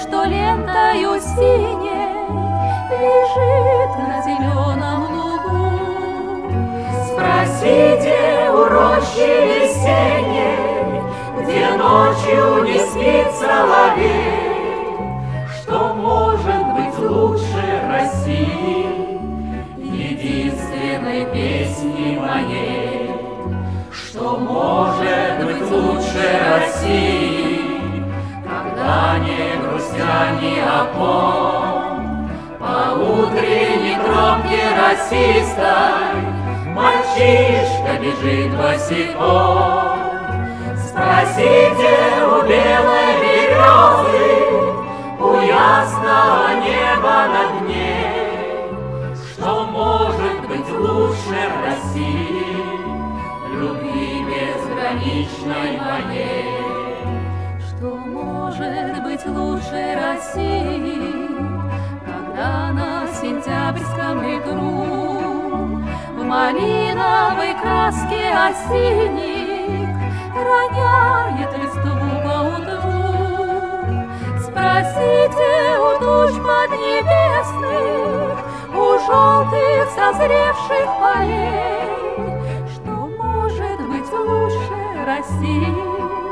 что лентою синей лежит на зеленом лугу. Спросите у рощи весенней, где ночью не спит соловей, что может быть лучше России, единственной песни моей. Что может быть лучше России, когда не грустя ни о ком, по утренней тропке росистой мальчишка бежит босиком. Спросите у белой березы, у ясного неба над ней, что может быть лучше России, любви безграничной моей. Что может быть лучше России, когда на сентябрьском ветру в малиновой краске осенник роняет листву поутру. Спросите у туч поднебесных, у желтых созревших полей, что может быть лучше России,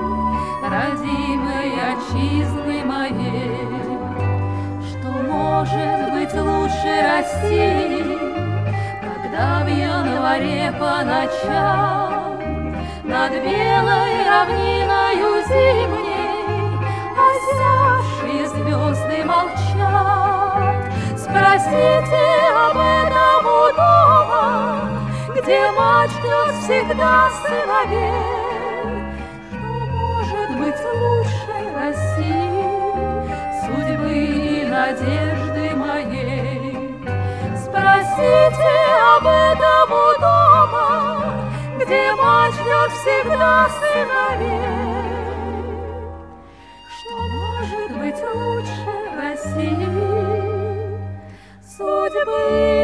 родимой отчизны моей. Что может быть лучше России, когда в январе по ночам над белой равниною зимней озявшие звезды молчат? Спросите об этом у дома, где мать ждет всегда сыновей. Что может быть лучше России, судьбы и надежды моей? Спросите об этом у дома, где мать ждет всегда сыновей. Что может быть лучше России, судьбы